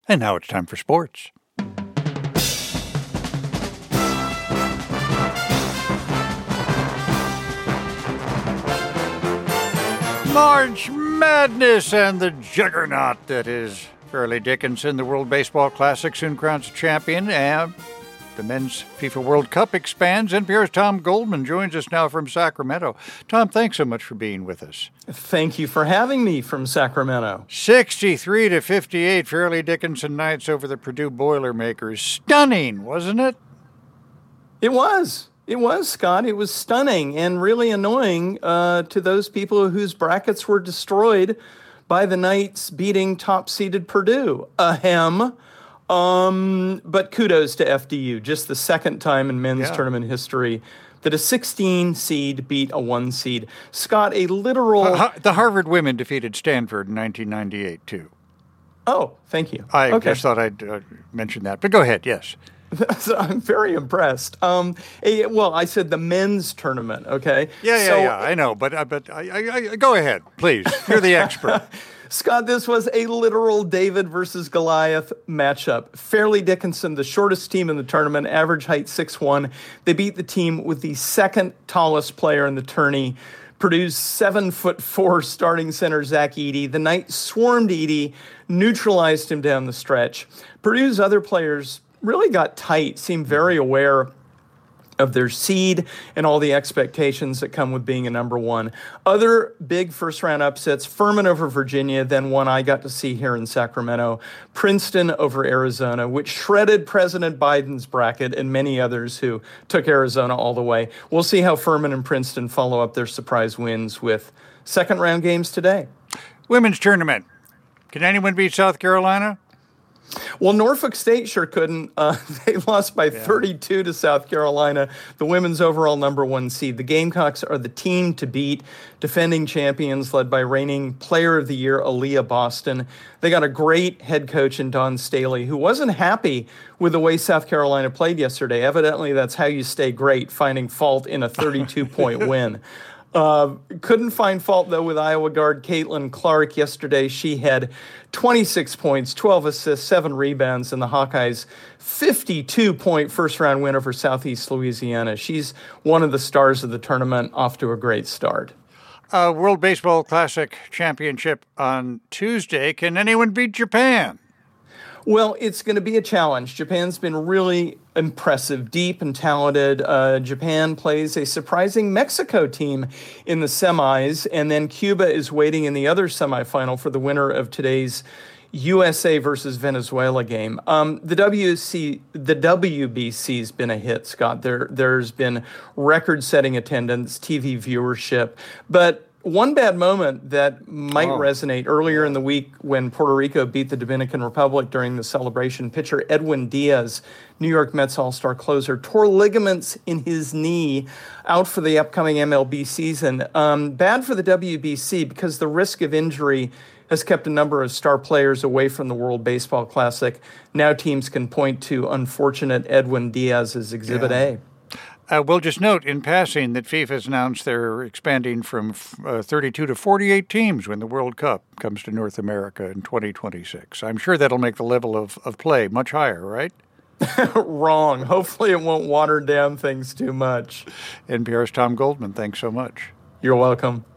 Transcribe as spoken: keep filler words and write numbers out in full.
And now it's time for sports. March Madness and the juggernaut that is Fairleigh Dickinson. The World Baseball Classic soon crowns a champion, and the Men's FIFA World Cup expands. N P R's Tom Goldman joins us now from Sacramento. Tom, thanks so much for being with us. Thank you for having me from Sacramento. sixty-three to fifty-eight, Fairleigh Dickinson Knights over the Purdue Boilermakers. Stunning, wasn't it? It was. It was, Scott. It was stunning and really annoying uh, to those people whose brackets were destroyed by the Knights beating top-seeded Purdue. Ahem. Um, but kudos to F D U. Just the second time in men's yeah. tournament history that a sixteen seed beat a one seed. Scott, a literal... Uh, the Harvard women defeated Stanford in nineteen ninety-eight, too. Oh, thank you. I okay. just thought I'd uh, mention that. But go ahead, yes. I'm very impressed. Um, a, well, I said the men's tournament, okay? Yeah, yeah, so, yeah, I know. But, uh, but I, I, I, go ahead, please. You're the expert. Scott, this was a literal David versus Goliath matchup. Fairleigh Dickinson, the shortest team in the tournament, average height six one. They beat the team with the second tallest player in the tourney, Purdue's seven foot four starting center, Zach Edey. The Knights swarmed Edey, neutralized him down the stretch. Purdue's other players really got tight, seemed very aware of their seed and all the expectations that come with being a number one. Other big first-round upsets, Furman over Virginia, then one I got to see here in Sacramento, Princeton over Arizona, which shredded President Biden's bracket and many others who took Arizona all the way. We'll see how Furman and Princeton follow up their surprise wins with second-round games today. Women's tournament. Can anyone beat South Carolina? Well, Norfolk State sure couldn't. Uh, they lost by yeah. thirty-two to South Carolina, the women's overall number one seed. The Gamecocks are the team to beat, defending champions led by reigning player of the year, Aaliyah Boston. They got a great head coach in Dawn Staley, who wasn't happy with the way South Carolina played yesterday. Evidently, that's how you stay great, finding fault in a thirty-two point win. Uh, couldn't find fault, though, with Iowa guard Caitlin Clark yesterday. She had twenty-six points, twelve assists, seven rebounds in the Hawkeyes' fifty-two point first-round win over Southeast Louisiana. She's one of the stars of the tournament, off to a great start. Uh, World Baseball Classic Championship on Tuesday. Can anyone beat Japan? Well, it's going to be a challenge. Japan's been really impressive, deep and talented. Uh, Japan plays a surprising Mexico team in the semis, and then Cuba is waiting in the other semifinal for the winner of today's U S A versus Venezuela game. Um, the W C, the W B C's been a hit, Scott. There, there's been record-setting attendance, T V viewership, but one bad moment that might oh. resonate earlier in the week when Puerto Rico beat the Dominican Republic during the celebration, pitcher Edwin Diaz, New York Mets All-Star closer, tore ligaments in his knee, out for the upcoming M L B season. Um, bad for the W B C because the risk of injury has kept a number of star players away from the World Baseball Classic. Now teams can point to unfortunate Edwin Diaz's Exhibit yeah. A. Uh, we'll just note in passing that FIFA has announced they're expanding from uh, thirty-two to forty-eight teams when the World Cup comes to North America in twenty twenty-six. I'm sure that'll make the level of, of play much higher, right? Wrong. Hopefully it won't water down things too much. N P R's Tom Goldman, thanks so much. You're welcome.